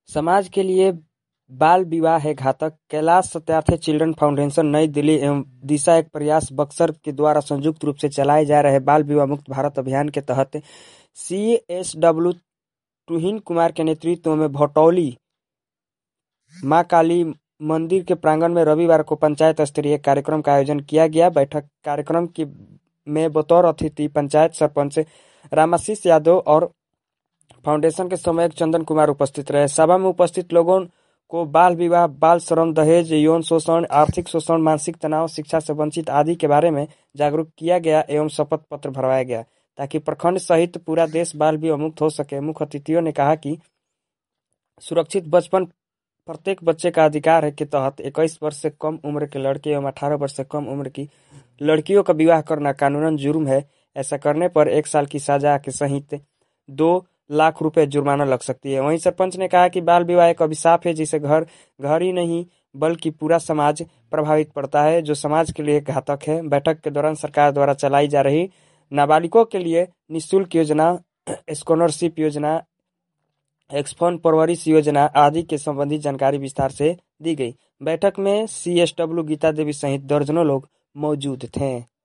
समाज के लिए बाल विवाह है घातक, कैलाश सत्यार्थी चिल्ड्रन फाउंडेशन नई दिल्ली एवं दिशा एक प्रयास बक्सर के द्वारा संयुक्त रूप से चलाए जा रहे बाल विवाह मुक्त भारत अभियान के तहत CSW तुहिन कुमार के नेतृत्व में भटौली मां काली मंदिर के प्रांगण में रविवार को पंचायत स्तरीय कार्यक्रम का आयोजन किया गया। बैठक कार्यक्रम में बतौर अतिथि पंचायत सरपंच रामाशीष यादव और फाउंडेशन के समन्वयक चंदन कुमार उपस्थित रहे। सभा में उपस्थित लोगों को बाल विवाह, बाल श्रम, दहेज, यौन शोषण, आर्थिक शोषण, मानसिक तनाव, शिक्षा से वंचित आदि के बारे में जागरूक किया गया एवं शपथ पत्र भरवाया गया ताकि प्रखंड सहित पूरा देश बाल विवाह मुक्त हो सके। मुख्य अतिथियों ने कहा कि सुरक्षित बचपन प्रत्येक बच्चे का अधिकार है के तहत 21 वर्ष से कम उम्र के लड़के एवं 18 वर्ष से कम उम्र की लड़कियों का विवाह करना कानूनन जुर्म है। ऐसा करने पर 1 साल की सजा के सहित 2 लाख रुपए जुर्माना लग सकती है। वहीं सरपंच ने कहा कि बाल विवाह एक अभिशाप है जिसे घर ही नहीं बल्कि पूरा समाज प्रभावित पड़ता है, जो समाज के लिए घातक है। बैठक के दौरान सरकार द्वारा चलाई जा रही नाबालिगों के लिए निःशुल्क योजना, स्कॉलरशिप योजना, एक्सफोन परवरिश योजना आदि के संबंधी जानकारी विस्तार से दी गई। बैठक में CSW गीता देवी सहित दर्जनों लोग मौजूद थे।